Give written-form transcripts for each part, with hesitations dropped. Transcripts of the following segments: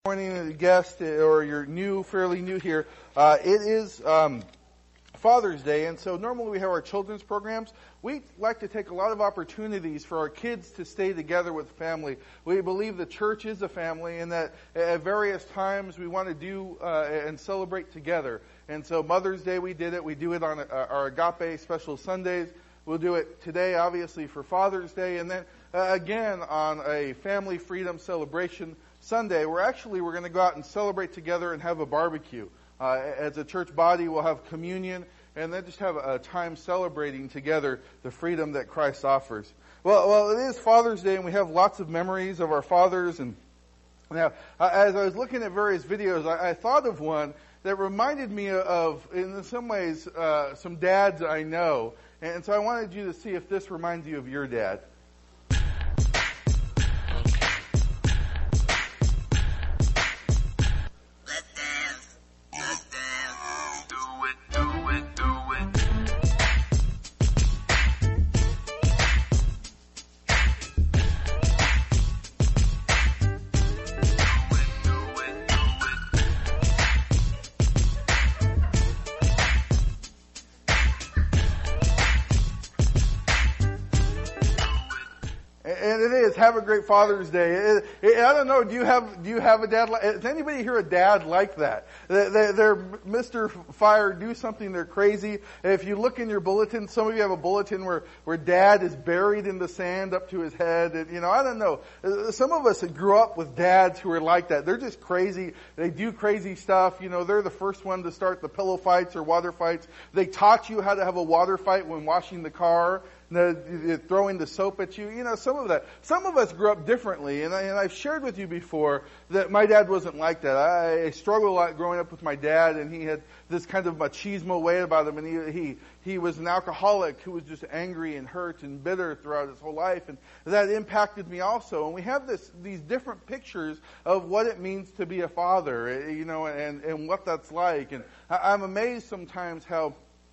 Morning, guest, or you're fairly new here. It is Father's Day, and so normally we have our children's programs. We like to take a lot of opportunities for our kids to stay together with family. We believe the church is a family, and that at various times we want to do and celebrate together. And so Mother's Day we did it. We do it on our Agape Special Sundays. We'll do it today, obviously, for Father's Day, and then again on a Family Freedom Celebration Sunday. We're going to go out and celebrate together and have a barbecue. As a church body, we'll have communion and then just have a time celebrating together the freedom that Christ offers. Well, it is Father's Day, and we have lots of memories of our fathers. And now, as I was looking at various videos, I thought of one that reminded me of, in some ways, some dads I know. And so I wanted you to see if this reminds you of your dad. And it is. Have a great Father's Day. I don't know. Do you have a dad? Is anybody here a dad like that? They're Mr. Fire. Do something. They're crazy. If you look in your bulletin, some of you have a bulletin where Dad is buried in the sand up to his head. And, I don't know. Some of us grew up with dads who are like that. They're just crazy. They do crazy stuff. They're the first one to start the pillow fights or water fights. They taught you how to have a water fight when washing the car. Throwing the soap at you, some of that. Some of us grew up differently, and I've shared with you before that my dad wasn't like that. I struggled a lot growing up with my dad, and he had this kind of machismo way about him, and he was an alcoholic who was just angry and hurt and bitter throughout his whole life, and that impacted me also. And we have these different pictures of what it means to be a father, and what that's like. And I'm amazed sometimes how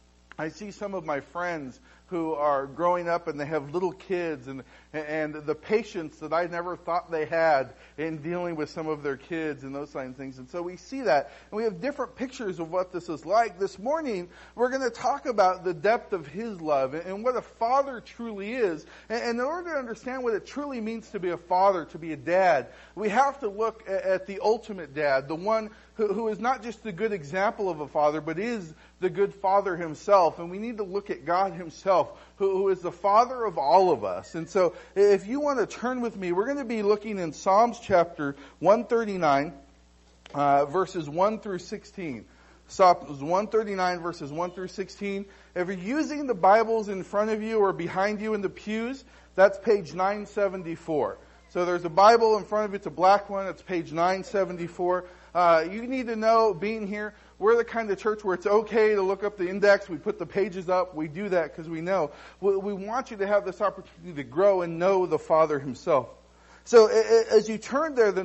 I see some of my friends who are growing up and they have little kids and the patience that I never thought they had in dealing with some of their kids and those kind of things. And so we see that. And we have different pictures of what this is like. This morning, we're going to talk about the depth of His love and what a father truly is. And in order to understand what it truly means to be a father, to be a dad, we have to look at the ultimate dad, the one who is not just the good example of a father, but is the good Father Himself. And we need to look at God Himself, who is the Father of all of us. And so if you want to turn with me, we're going to be looking in Psalms chapter 139, verses 1 through 16. Psalms 139, verses 1 through 16. If you're using the Bibles in front of you or behind you in the pews, that's page 974. So there's a Bible in front of you. It's a black one. It's page 974. You need to know, being here, we're the kind of church where it's okay to look up the index. We put the pages up. We do that because we know. We want you to have this opportunity to grow and know the Father Himself. So as you turn there, the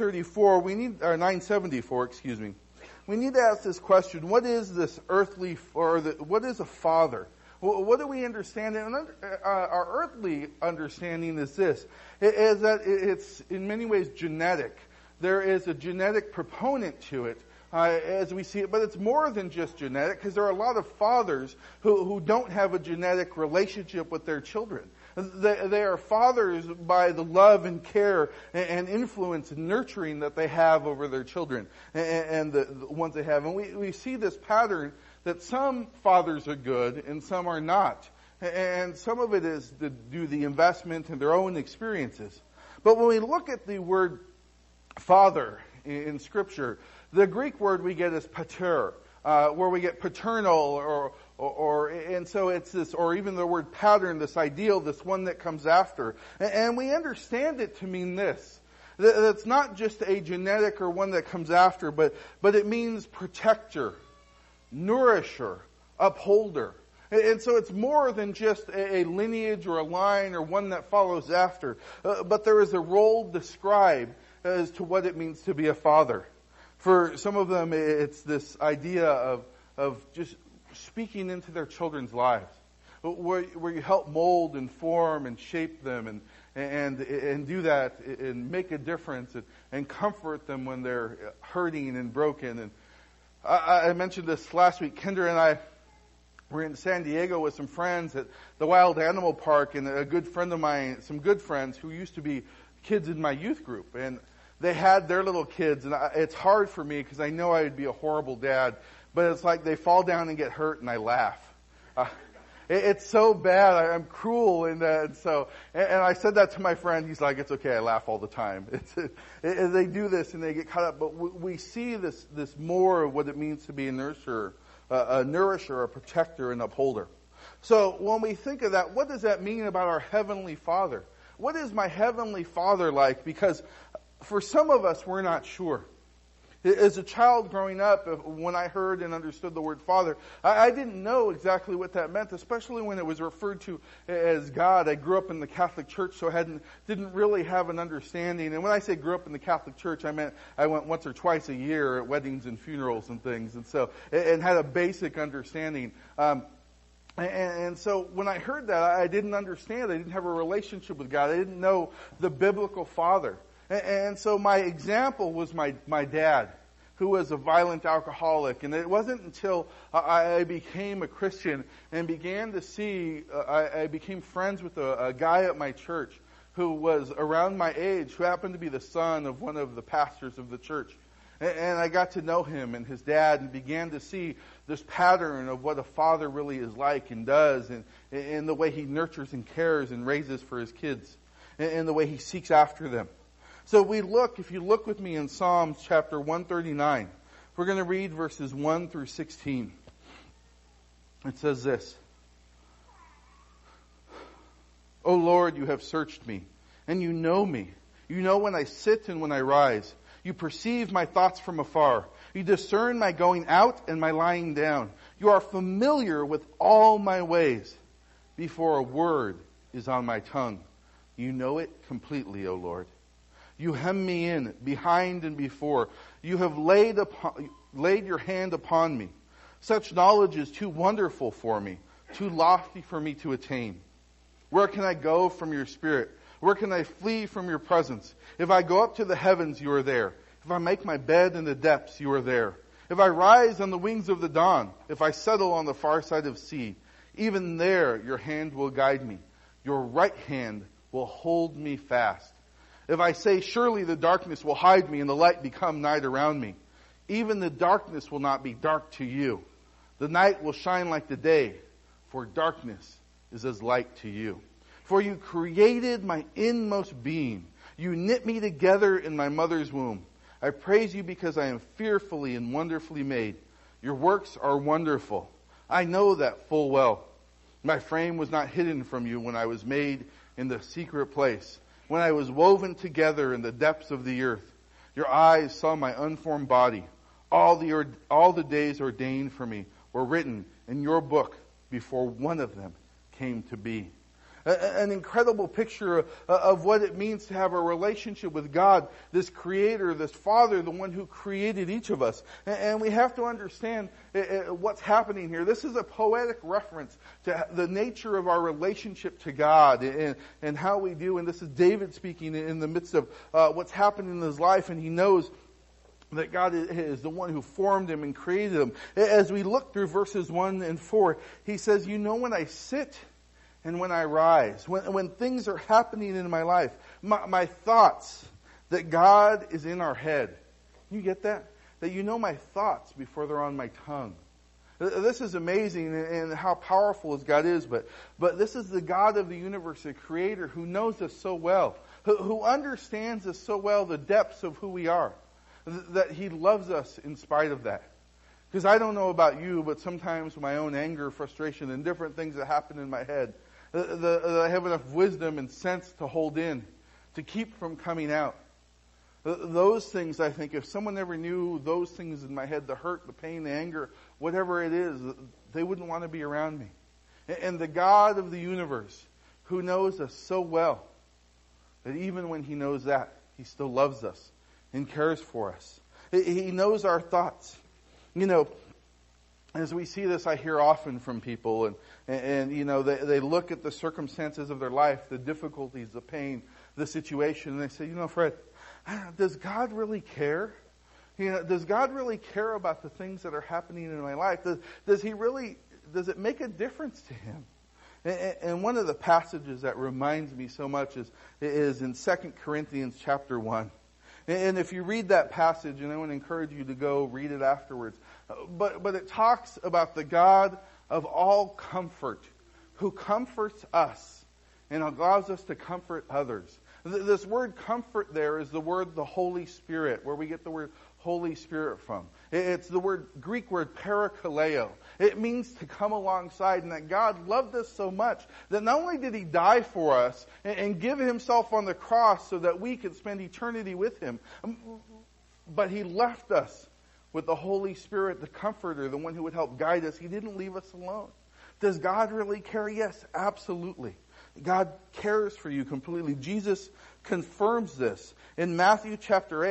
974, excuse me, we need to ask this question: what is this earthly, what is a father? What do we understand? And our earthly understanding is this: is that it's in many ways genetic. There is a genetic proponent to it, as we see it, but it's more than just genetic, because there are a lot of fathers who don't have a genetic relationship with their children. They are fathers by the love and care and influence and nurturing that they have over their children and the ones they have. And we see this pattern that some fathers are good and some are not. And some of it is to do the investment and their own experiences. But when we look at the word father in Scripture, the Greek word we get is pater, where we get paternal and so it's this, or even the word pattern, this ideal, this one that comes after. And we understand it to mean this: that it's not just a genetic or one that comes after, but it means protector, nourisher, upholder. And so it's more than just a lineage or a line or one that follows after. But there is a role described as to what it means to be a father. For some of them, it's this idea of just speaking into their children's lives, where you help mold and form and shape them and do that and make a difference and comfort them when they're hurting and broken. And I mentioned this last week. Kendra and I were in San Diego with some friends at the Wild Animal Park, and a good friend of mine, some good friends who used to be kids in my youth group, and they had their little kids, and it's hard for me because I know I would be a horrible dad, but it's like they fall down and get hurt and I laugh. It's so bad. I'm cruel in that. And I said that to my friend. He's like, it's okay. I laugh all the time. They do this and they get caught up. But we see this more of what it means to be a nourisher, a protector, and upholder. So when we think of that, what does that mean about our Heavenly Father? What is my Heavenly Father like? Because for some of us, we're not sure. As a child growing up, when I heard and understood the word Father, I didn't know exactly what that meant, especially when it was referred to as God. I grew up in the Catholic Church, so I didn't really have an understanding. And when I say grew up in the Catholic Church, I meant I went once or twice a year at weddings and funerals and things, and had a basic understanding. And so when I heard that, I didn't understand. I didn't have a relationship with God. I didn't know the biblical Father. And so my example was my dad, who was a violent alcoholic. And it wasn't until I became a Christian and began to see, I became friends with a guy at my church who was around my age, who happened to be the son of one of the pastors of the church. And I got to know him and his dad and began to see this pattern of what a father really is like and does, and the way he nurtures and cares and raises for his kids, and the way he seeks after them. So if you look with me in Psalms chapter 139, we're going to read verses 1 through 16. It says this: O Lord, you have searched me, and you know me. You know when I sit and when I rise. You perceive my thoughts from afar. You discern my going out and my lying down. You are familiar with all my ways. Before a word is on my tongue, you know it completely, O Lord. You hem me in, behind and before. You have laid your hand upon me. Such knowledge is too wonderful for me, too lofty for me to attain. Where can I go from your spirit? Where can I flee from your presence? If I go up to the heavens, you are there. If I make my bed in the depths, you are there. If I rise on the wings of the dawn, if I settle on the far side of sea, even there your hand will guide me. Your right hand will hold me fast. If I say, surely the darkness will hide me and the light become night around me, even the darkness will not be dark to you. The night will shine like the day, for darkness is as light to you. For you created my inmost being. You knit me together in my mother's womb. I praise you because I am fearfully and wonderfully made. Your works are wonderful. I know that full well. My frame was not hidden from you when I was made in the secret place, when I was woven together in the depths of the earth. Your eyes saw my unformed body. All the days ordained for me were written in your book before one of them came to be. An incredible picture of what it means to have a relationship with God, this Creator, this Father, the one who created each of us. And we have to understand what's happening here. This is a poetic reference to the nature of our relationship to God and how we do. And this is David speaking in the midst of what's happening in his life, and he knows that God is the one who formed him and created him. As we look through verses 1 and 4, he says, you know when I sit and when I rise, when things are happening in my life, my thoughts, that God is in our head. You get that? That you know my thoughts before they're on my tongue. This is amazing and how powerful as God is, but this is the God of the universe, the Creator, who knows us so well, who understands us so well, the depths of who we are, that He loves us in spite of that. Because I don't know about you, but sometimes my own anger, frustration, and different things that happen in my head, I have enough wisdom and sense to hold in, to keep from coming out. Those things, I think, if someone ever knew those things in my head, the hurt, the pain, the anger, whatever it is, they wouldn't want to be around me. And the God of the universe, who knows us so well, that even when He knows that, He still loves us and cares for us. He knows our thoughts. You know, as we see this, I hear often from people, and you know, they look at the circumstances of their life, the difficulties, the pain, the situation and they say, Fred, does God really care? Does God really care about the things that are happening in my life? Does it make a difference to him? And one of the passages that reminds me so much is in 2 Corinthians chapter 1. And if you read that passage, and I want to encourage you to go read it afterwards, but it talks about the God of all comfort, who comforts us and allows us to comfort others. This word comfort there is the word the Holy Spirit, where we get the word Holy Spirit from. It's the Greek word parakaleo. It means to come alongside, and that God loved us so much that not only did he die for us and give himself on the cross so that we could spend eternity with him, but he left us with the Holy Spirit, the comforter, the one who would help guide us. He didn't leave us alone. Does God really care? Yes, absolutely. God cares for you completely. Jesus confirms this in Matthew chapter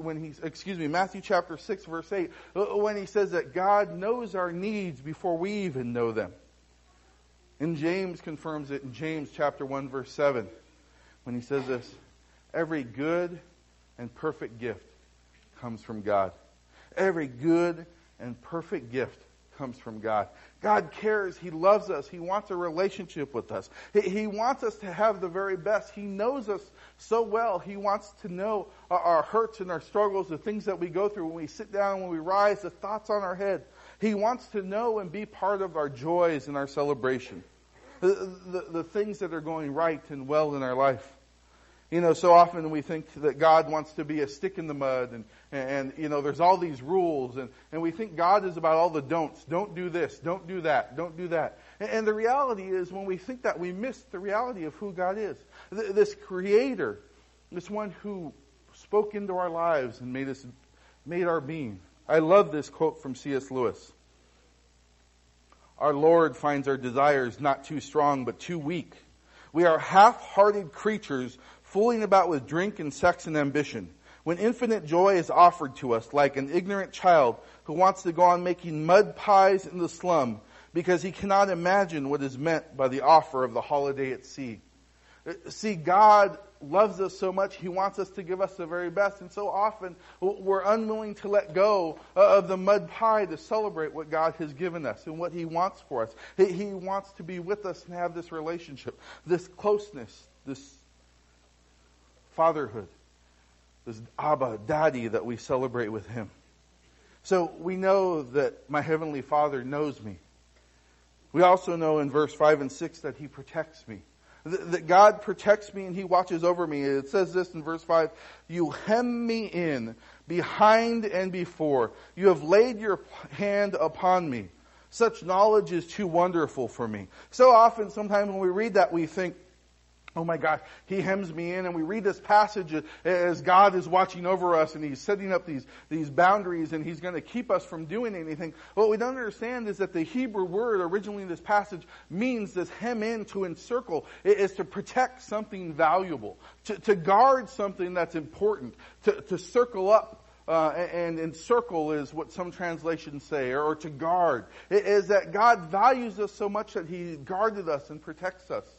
6 verse 8, when he says that God knows our needs before we even know them. And James confirms it in James chapter 1 verse 7, when he says this: every good and perfect gift comes from God. Every good and perfect gift comes from God. God cares. He loves us. He wants a relationship with us. He wants us to have the very best. He knows us so well. He wants to know our hurts and our struggles, the things that we go through when we sit down, when we rise, the thoughts on our head. He wants to know and be part of our joys and our celebration. The things that are going right and well in our life. So often we think that God wants to be a stick in the mud and there's all these rules and we think God is about all the don'ts. Don't do this, don't do that, don't do that. And the reality is, when we think that, we miss the reality of who God is. This creator, this one who spoke into our lives and made our being. I love this quote from C.S. Lewis. Our Lord finds our desires not too strong but too weak. We are half-hearted creatures fooling about with drink and sex and ambition, when infinite joy is offered to us, like an ignorant child who wants to go on making mud pies in the slum because he cannot imagine what is meant by the offer of the holiday at sea. See, God loves us so much, he wants us to give us the very best, and so often we're unwilling to let go of the mud pie to celebrate what God has given us and what he wants for us. He wants to be with us and have this relationship, this closeness, this fatherhood, this Abba, Daddy that we celebrate with him. So we know that my Heavenly Father knows me. We also know in verse 5 and 6 that he protects me. That God protects me and he watches over me. It says this in verse 5, you hem me in, behind and before. You have laid your hand upon me. Such knowledge is too wonderful for me. So often, sometimes when we read that, we think, oh my gosh, he hems me in, and we read this passage as God is watching over us and he's setting up these boundaries and he's going to keep us from doing anything. What we don't understand is that the Hebrew word originally in this passage means this hem in, to encircle. It is to protect something valuable, to guard something that's important, to circle up. And encircle is what some translations say, or to guard. It is that God values us so much that he guarded us and protects us.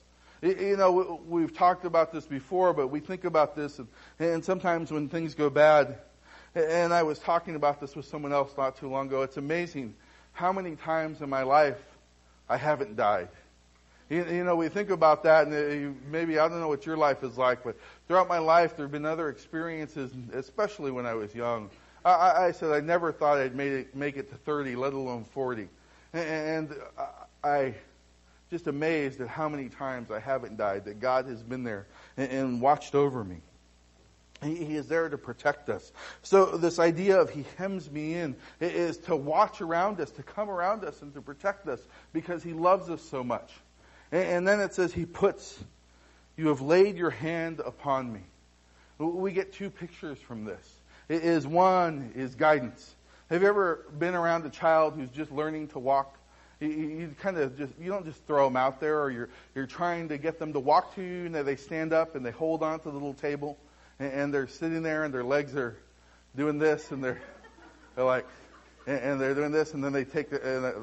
We've talked about this before, but we think about this, and sometimes when things go bad, and I was talking about this with someone else not too long ago, it's amazing how many times in my life I haven't died. We think about that, and maybe, I don't know what your life is like, but throughout my life there have been other experiences, especially when I was young. I said I never thought I'd make it to 30, let alone 40. And I just amazed at how many times I haven't died, that God has been there and watched over me. He is there to protect us. So this idea of he hems me in is to watch around us, to come around us and to protect us because he loves us so much. And then it says you have laid your hand upon me. We get two pictures from this. One is guidance. Have you ever been around a child who's just learning to walk? You don't just throw them out there, or you're trying to get them to walk to you, and they stand up and they hold on to the little table, and they're sitting there and their legs are doing this, and they're like, and they're doing this, and then they take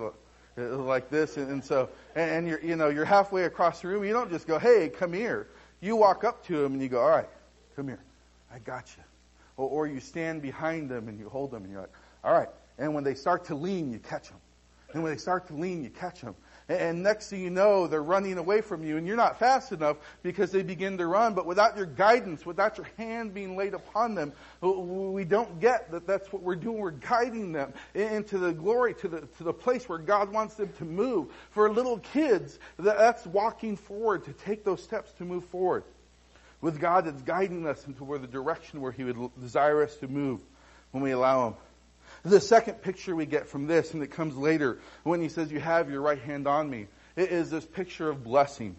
like this, and so you're halfway across the room. You don't just go, hey, come here. You walk up to them and you go, all right, come here. I got you. Or you stand behind them and you hold them and you're like, all right. And when they start to lean, you catch them. And when they start to lean, you catch them. And next thing you know, they're running away from you, and you're not fast enough because they begin to run. But without your guidance, without your hand being laid upon them, we don't get that that's what we're doing. We're guiding them into the glory, to the place where God wants them to move. For little kids, that's walking forward to take those steps to move forward. With God, it's guiding us into the direction where He would desire us to move when we allow Him. The second picture we get from this, and it comes later, when He says, you have your right hand on me, it is this picture of blessing.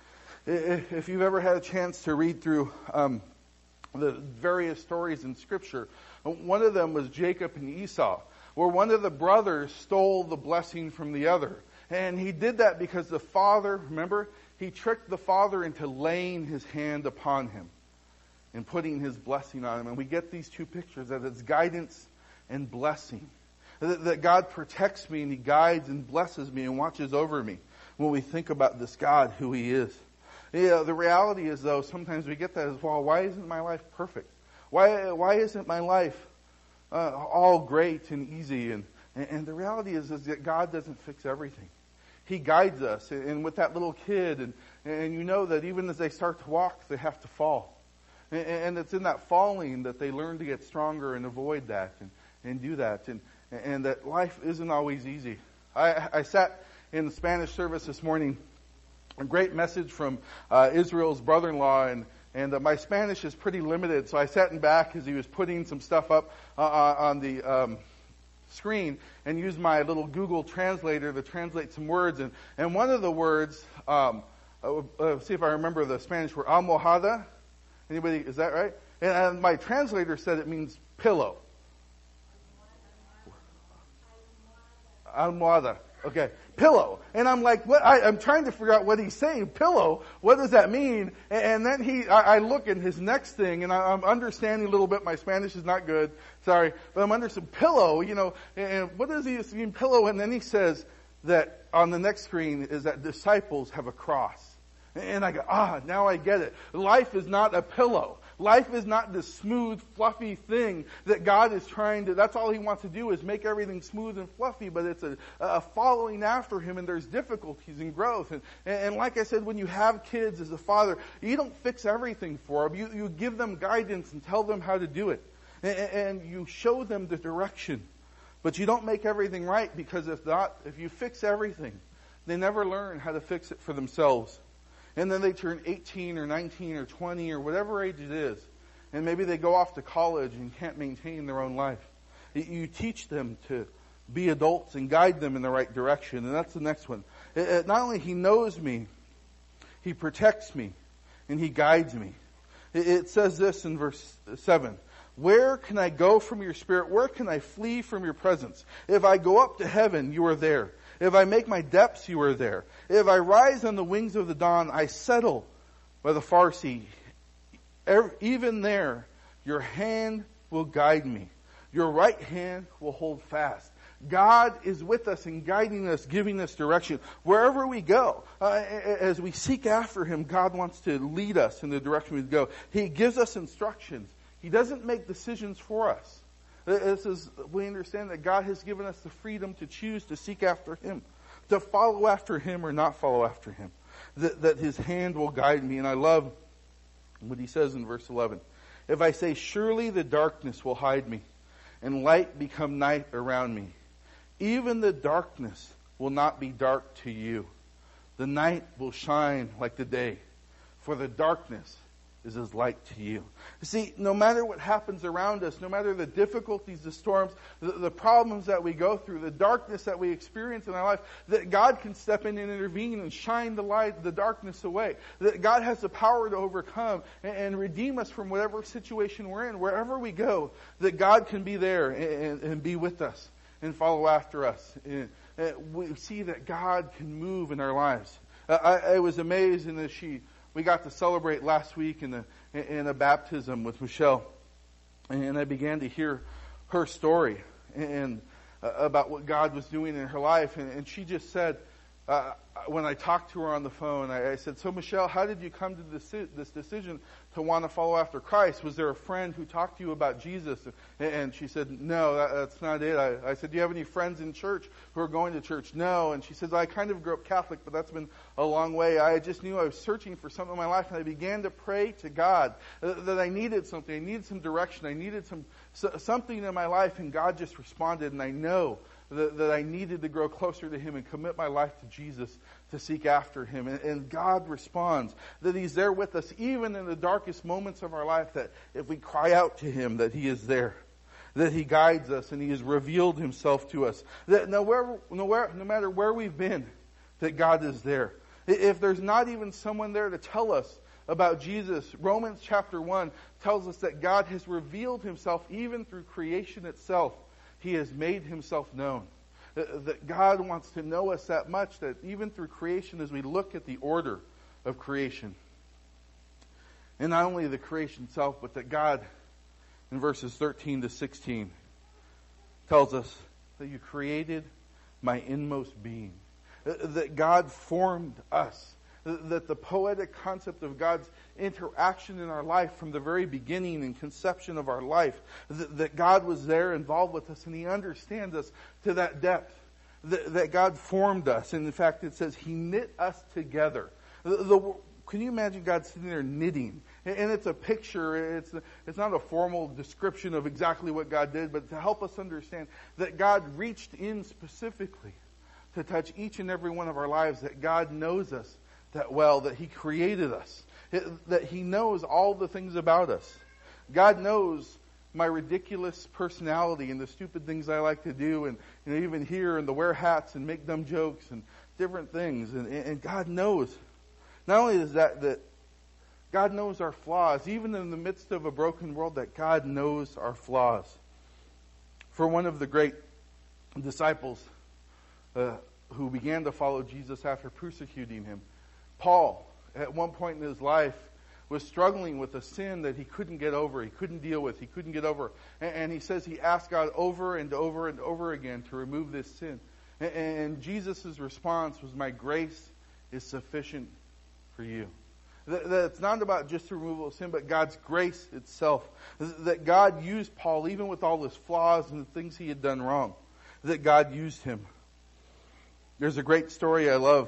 If you've ever had a chance to read through the various stories in Scripture, one of them was Jacob and Esau, where one of the brothers stole the blessing from the other. And he did that because the father, remember, he tricked the father into laying his hand upon him and putting his blessing on him. And we get these two pictures, that it's guidance and blessing. That God protects me and He guides and blesses me and watches over me when we think about this God, who He is. Yeah, the reality is, though, sometimes we get that as well. Why isn't my life perfect? Why isn't my life all great and easy? And the reality is that God doesn't fix everything. He guides us. And with that little kid, and you know that even as they start to walk, they have to fall. And it's in that falling that they learn to get stronger and avoid that and do that. And that life isn't always easy. I sat in the Spanish service this morning, a great message from Israel's brother-in-law, and my Spanish is pretty limited, so I sat in back as he was putting some stuff up on the screen and used my little Google translator to translate some words. And one of the words, see if I remember the Spanish word, almohada. Anybody, is that right? And my translator said it means pillow. Almohada. Okay. Pillow. And I'm like, what? I'm trying to figure out what he's saying. Pillow. What does that mean? And then I look at his next thing, and I'm understanding a little bit. My Spanish is not good. Sorry. But I'm understanding pillow, and what does he mean, pillow? And then he says that on the next screen is that disciples have a cross. And I go, now I get it. Life is not a pillow. Life is not this smooth, fluffy thing that God is trying to, that's all He wants to do is make everything smooth and fluffy, but it's a following after Him, and there's difficulties and growth. And like I said, when you have kids as a father, you don't fix everything for them. You give them guidance and tell them how to do it. And you show them the direction. But you don't make everything right, because if you fix everything, they never learn how to fix it for themselves. And then they turn 18 or 19 or 20 or whatever age it is. And maybe they go off to college and can't maintain their own life. You teach them to be adults and guide them in the right direction. And that's the next one. Not only He knows me, He protects me, and He guides me. It says this in verse 7. Where can I go from your Spirit? Where can I flee from your presence? If I go up to heaven, you are there. If I make my depths, you are there. If I rise on the wings of the dawn, I settle by the far sea. Even there, your hand will guide me. Your right hand will hold fast. God is with us and guiding us, giving us direction. Wherever we go, as we seek after Him, God wants to lead us in the direction we go. He gives us instructions. He doesn't make decisions for us. We understand that God has given us the freedom to choose to seek after Him, to follow after Him or not follow after Him. That His hand will guide me. And I love what He says in verse 11. If I say, surely the darkness will hide me, and light become night around me, even the darkness will not be dark to you. The night will shine like the day, for the darkness is as light to you. You see, no matter what happens around us, no matter the difficulties, the storms, the problems that we go through, the darkness that we experience in our life, that God can step in and intervene and shine the darkness away. That God has the power to overcome and redeem us from whatever situation we're in. Wherever we go, that God can be there and be with us and follow after us. And we see that God can move in our lives. I was amazed in this we got to celebrate last week in a baptism with Michelle, and I began to hear her story and about what God was doing in her life, and she just said when I talked to her on the phone, I said, "So Michelle, how did you come to this decision to want to follow after Christ? Was there a friend who talked to you about Jesus?" And she said, "No, that's not it." I said, "Do you have any friends in church who are going to church?" "No." And she says, "I kind of grew up Catholic, but that's been a long way. I just knew I was searching for something in my life, and I began to pray to God that I needed something. I needed some direction. I needed something in my life, and God just responded, and I know that I needed to grow closer to Him and commit my life to Jesus to seek after Him." And God responds, that He's there with us even in the darkest moments of our life, that if we cry out to Him, that He is there, that He guides us and He has revealed Himself to us, that no matter where we've been, that God is there. If there's not even someone there to tell us about Jesus, Romans chapter 1 tells us that God has revealed Himself even through creation itself. He has made Himself known. That God wants to know us that much, that even through creation, as we look at the order of creation, and not only the creation itself, but that God, in verses 13 to 16, tells us that you created my inmost being. That God formed us. That the poetic concept of God's interaction in our life from the very beginning and conception of our life, that God was there involved with us and He understands us to that depth, that God formed us. And in fact, it says He knit us together. Can you imagine God sitting there knitting? And it's a picture, it's not a formal description of exactly what God did, but to help us understand that God reached in specifically to touch each and every one of our lives, that God knows us that well, that He created us, that He knows all the things about us. God knows my ridiculous personality and the stupid things I like to do, and even here and the wear hats and make dumb jokes and different things. And God knows. Not only is that God knows our flaws, even in the midst of a broken world, that God knows our flaws. For one of the great disciples who began to follow Jesus after persecuting Him, Paul, at one point in his life, was struggling with a sin that he couldn't get over, he couldn't deal with, he couldn't get over. And he says he asked God over and over and over again to remove this sin. And Jesus' response was, "My grace is sufficient for you." That it's not about just the removal of sin, but God's grace itself. That God used Paul, even with all his flaws and the things he had done wrong. That God used him. There's a great story I love.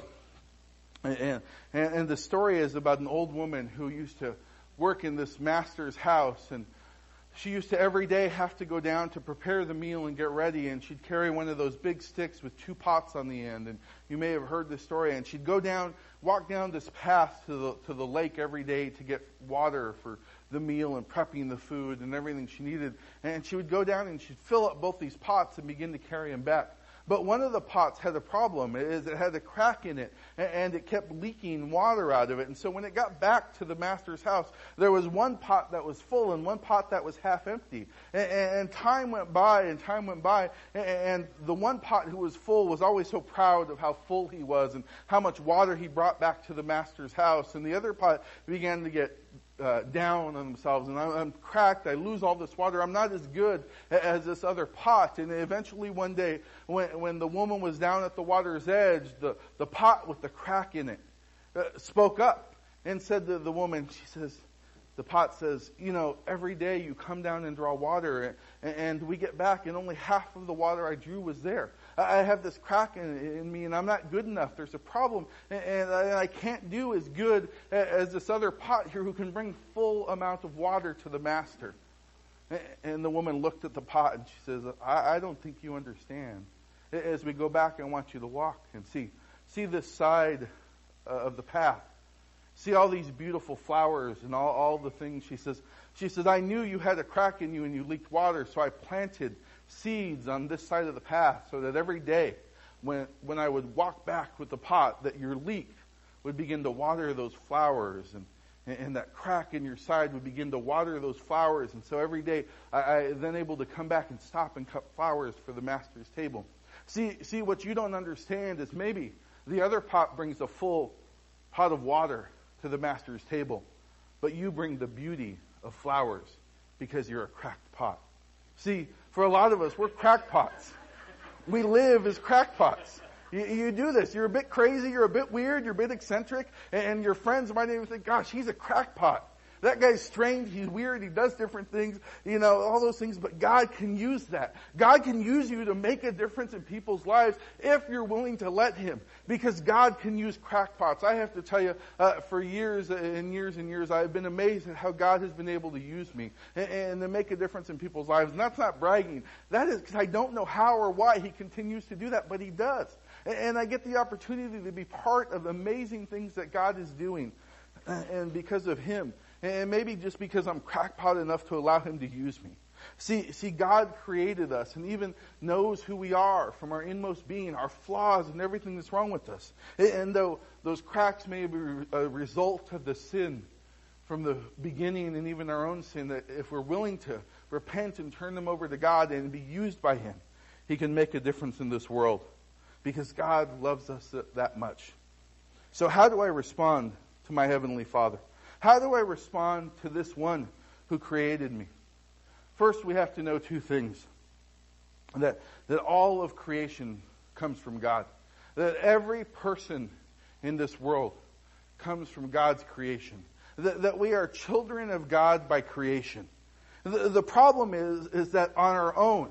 And the story is about an old woman who used to work in this master's house, and she used to every day have to go down to prepare the meal and get ready, and she'd carry one of those big sticks with two pots on the end, and you may have heard this story, and she'd walk down this path to the lake every day to get water for the meal and prepping the food and everything she needed, and she would go down and she'd fill up both these pots and begin to carry them back. But one of the pots had a problem. It had a crack in it, and it kept leaking water out of it. And so when it got back to the master's house, there was one pot that was full and one pot that was half empty. And time went by, and the one pot who was full was always so proud of how full he was and how much water he brought back to the master's house. And the other pot began to get down on themselves, and I'm cracked, I lose all this water, I'm not as good as this other pot. And eventually one day, when the woman was down at the water's edge, the pot with the crack in it spoke up and said to the woman, the pot says, every day you come down and draw water, and we get back and only half of the water I drew was there. I have this crack in me, and I'm not good enough. There's a problem, and I can't do as good as this other pot here who can bring full amount of water to the master. And the woman looked at the pot, and she says, I don't think you understand. As we go back, I want you to walk and see this side of the path. See all these beautiful flowers and all the things. She says, I knew you had a crack in you and you leaked water, so I planted seeds on this side of the path so that every day when I would walk back with the pot, that your leak would begin to water those flowers, and that crack in your side would begin to water those flowers. And so every day I then able to come back and stop and cut flowers for the master's table. See, what you don't understand is maybe the other pot brings a full pot of water to the master's table, but you bring the beauty of flowers because you're a cracked pot. See, for a lot of us, we're crackpots. We live as crackpots. You do this. You're a bit crazy. You're a bit weird. You're a bit eccentric. And your friends might even think, gosh, he's a crackpot. That guy's strange. He's weird. He does different things. All those things. But God can use that. God can use you to make a difference in people's lives if you're willing to let Him. Because God can use crackpots. I have to tell you, for years and years and years, I've been amazed at how God has been able to use me and to make a difference in people's lives. And that's not bragging. That is because I don't know how or why He continues to do that, but He does. And I get the opportunity to be part of amazing things that God is doing. And because of Him. And maybe just because I'm crackpot enough to allow Him to use me. See, God created us and even knows who we are from our inmost being, our flaws and everything that's wrong with us. And though those cracks may be a result of the sin from the beginning and even our own sin, that if we're willing to repent and turn them over to God and be used by Him, He can make a difference in this world. Because God loves us that much. So how do I respond to my Heavenly Father? How do I respond to this one who created me? First, we have to know two things. That all of creation comes from God. That every person in this world comes from God's creation. That we are children of God by creation. The problem is that on our own,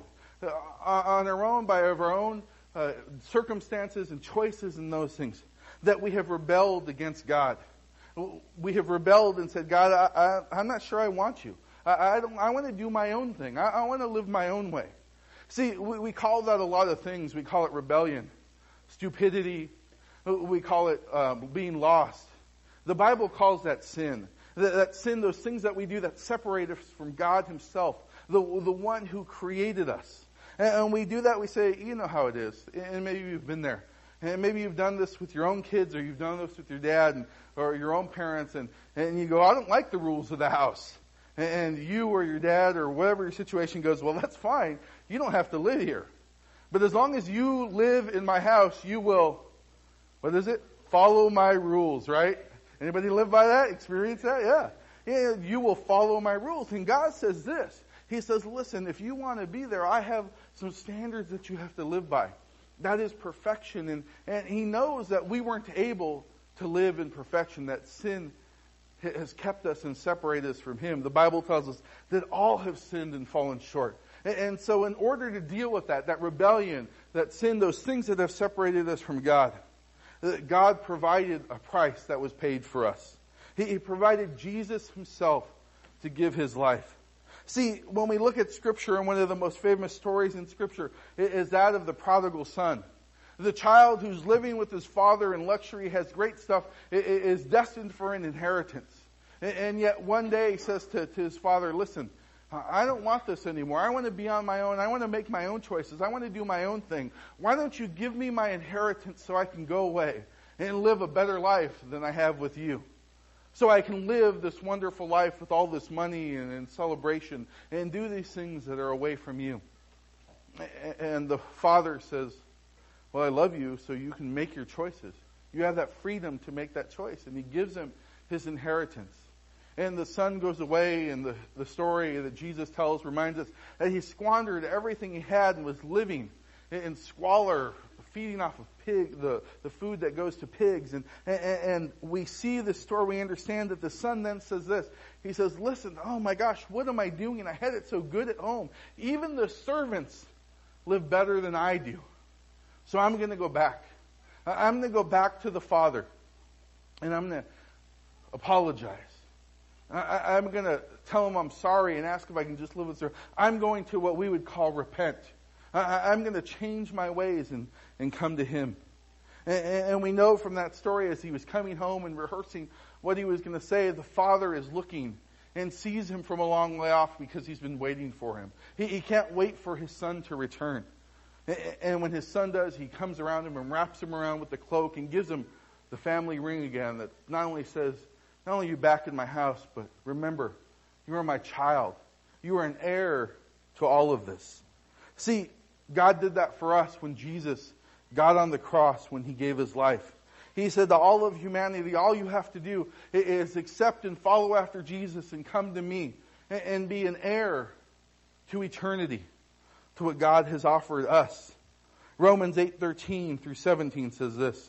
by our own circumstances and choices and those things, that we have rebelled against God. We have rebelled and said, God, I'm not sure I want you. I want to do my own thing. I want to live my own way. See, we call that a lot of things. We call it rebellion, stupidity. We call it being lost. The Bible calls that sin. That sin, those things that we do that separate us from God Himself, the one who created us. And we do that, we say, you know how it is. And maybe you've been there. And maybe you've done this with your own kids, or you've done this with your dad or your own parents, and you go, I don't like the rules of the house. And you or your dad or whatever your situation goes, well, that's fine. You don't have to live here. But as long as you live in my house, you will, what is it? Follow my rules, right? Anybody live by that? Experience that? Yeah, you will follow my rules. And God says this. He says, listen, if you want to be there, I have some standards that you have to live by. That is perfection. And He knows that we weren't able to live in perfection, that sin has kept us and separated us from Him. The Bible tells us that all have sinned and fallen short. And so in order to deal with that rebellion, that sin, those things that have separated us from God, God provided a price that was paid for us. He provided Jesus Himself to give His life. See, when we look at Scripture, and one of the most famous stories in Scripture is that of the prodigal son. The child who's living with his father in luxury, has great stuff, is destined for an inheritance. And yet one day he says to his father, listen, I don't want this anymore. I want to be on my own. I want to make my own choices. I want to do my own thing. Why don't you give me my inheritance so I can go away and live a better life than I have with you? So I can live this wonderful life with all this money and celebration and do these things that are away from you. And the father says, well, I love you so you can make your choices. You have that freedom to make that choice. And he gives him his inheritance. And the son goes away, and the story that Jesus tells reminds us that he squandered everything he had and was living in squalor, feeding off of the food that goes to pigs. And we see this story, we understand that the son then says this. He says, listen, oh my gosh, what am I doing? I had it so good at home. Even the servants live better than I do. So I'm going to go back. I'm going to go back to the father. And I'm going to apologize. I'm going to tell him I'm sorry and ask if I can just live with her. I'm going to what we would call repent. I'm going to change my ways and come to him. And we know from that story, as he was coming home and rehearsing what he was going to say, the father is looking and sees him from a long way off because he's been waiting for him. He can't wait for his son to return. And when his son does, he comes around him and wraps him around with the cloak and gives him the family ring again that not only says, not only are you back in my house, but remember, you are my child. You are an heir to all of this. See, God did that for us when Jesus got on the cross, when he gave his life. He said to all of humanity, all you have to do is accept and follow after Jesus and come to me and be an heir to eternity, to what God has offered us. Romans 8:13 through 17 says this.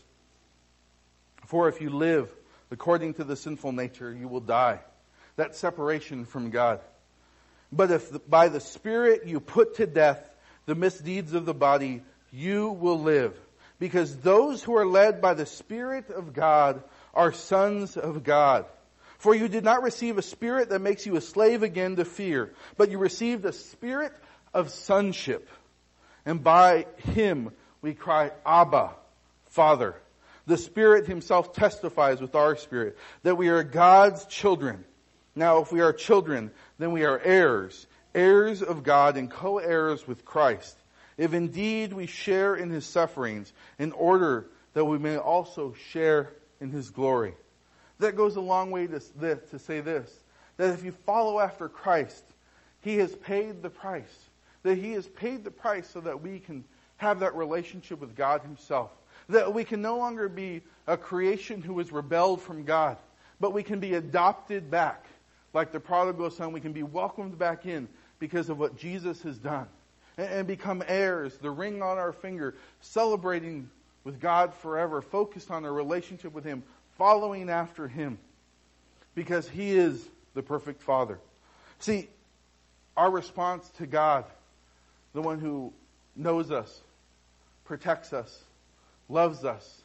For if you live according to the sinful nature, you will die. That's separation from God. But if by the Spirit you put to death the misdeeds of the body, you will live. Because those who are led by the Spirit of God are sons of God. For you did not receive a spirit that makes you a slave again to fear, but you received a spirit of sonship. And by Him we cry, Abba, Father. The Spirit Himself testifies with our spirit that we are God's children. Now if we are children, then we are heirs, heirs of God and co-heirs with Christ. If indeed we share in His sufferings, in order that we may also share in His glory. That goes a long way to say this, that if you follow after Christ, He has paid the price. That He has paid the price so that we can have that relationship with God Himself. That we can no longer be a creation who has rebelled from God, but we can be adopted back. Like the prodigal son, we can be welcomed back in because of what Jesus has done. And become heirs, the ring on our finger, celebrating with God forever, focused on our relationship with Him, following after Him. Because He is the perfect Father. See, our response to God, the one who knows us, protects us, loves us,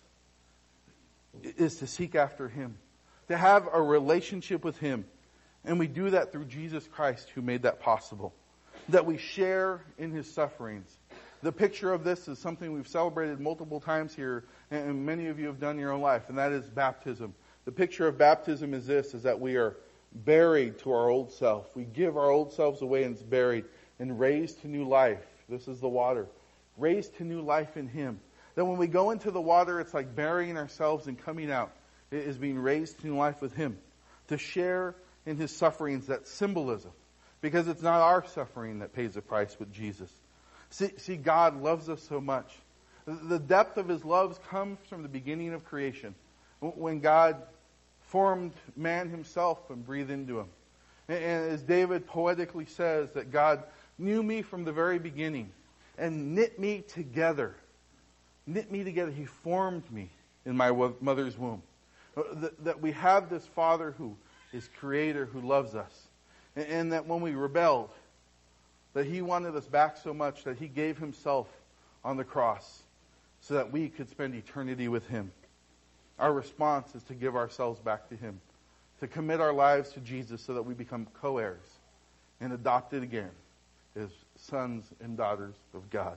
is to seek after Him. To have a relationship with Him. And we do that through Jesus Christ, who made that possible. That we share in His sufferings. The picture of this is something we've celebrated multiple times here, and many of you have done in your own life, and that is baptism. The picture of baptism is this, is that we are buried to our old self. We give our old selves away and it's buried, and raised to new life. This is the water. Raised to new life in Him. That when we go into the water, it's like burying ourselves and coming out. It is being raised to new life with Him. To share in His sufferings, that symbolism. Because it's not our suffering that pays the price with Jesus. See, God loves us so much. The depth of His love comes from the beginning of creation. When God formed man Himself and breathed into him. And as David poetically says, that God knew me from the very beginning and knit me together. Knit me together. He formed me in my mother's womb. That we have this Father who is Creator, who loves us. And that when we rebelled, that He wanted us back so much that He gave Himself on the cross so that we could spend eternity with Him. Our response is to give ourselves back to Him, to commit our lives to Jesus so that we become co-heirs and adopted again as sons and daughters of God.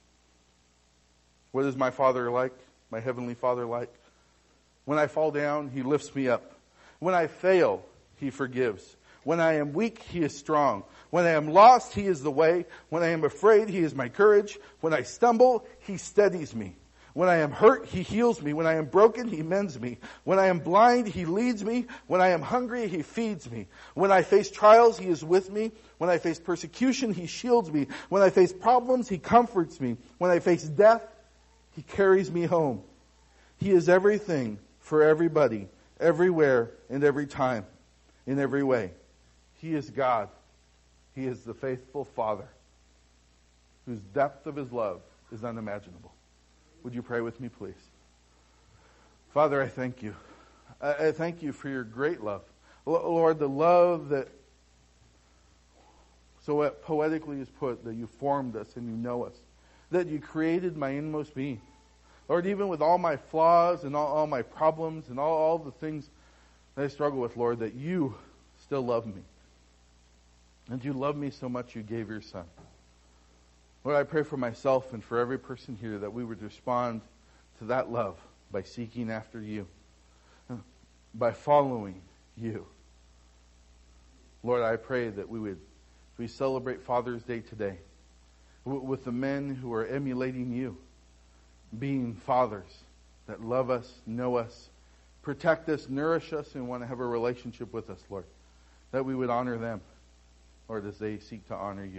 What is my Father like? My Heavenly Father like? When I fall down, He lifts me up. When I fail, He forgives. When I am weak, He is strong. When I am lost, He is the way. When I am afraid, He is my courage. When I stumble, He steadies me. When I am hurt, He heals me. When I am broken, He mends me. When I am blind, He leads me. When I am hungry, He feeds me. When I face trials, He is with me. When I face persecution, He shields me. When I face problems, He comforts me. When I face death, He carries me home. He is everything for everybody, everywhere, and every time, in every way. He is God. He is the faithful Father, whose depth of His love is unimaginable. Would you pray with me, please? Father, I thank You. I thank You for Your great love. Lord, the love that so poetically is put, that You formed us and You know us, that You created my inmost being. Lord, even with all my flaws and all my problems and all the things that I struggle with, Lord, that You still love me. And You love me so much You gave Your Son. Lord, I pray for myself and for every person here that we would respond to that love by seeking after You, by following You. Lord, I pray that we celebrate Father's Day today with the men who are emulating You, being fathers that love us, know us, protect us, nourish us, and want to have a relationship with us, Lord. That we would honor them, Lord, as they seek to honor You.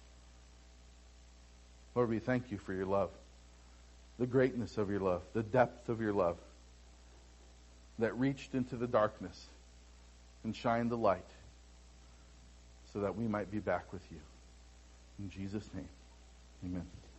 Lord, we thank You for Your love, the greatness of Your love, the depth of Your love that reached into the darkness and shined the light so that we might be back with You. In Jesus' name, amen.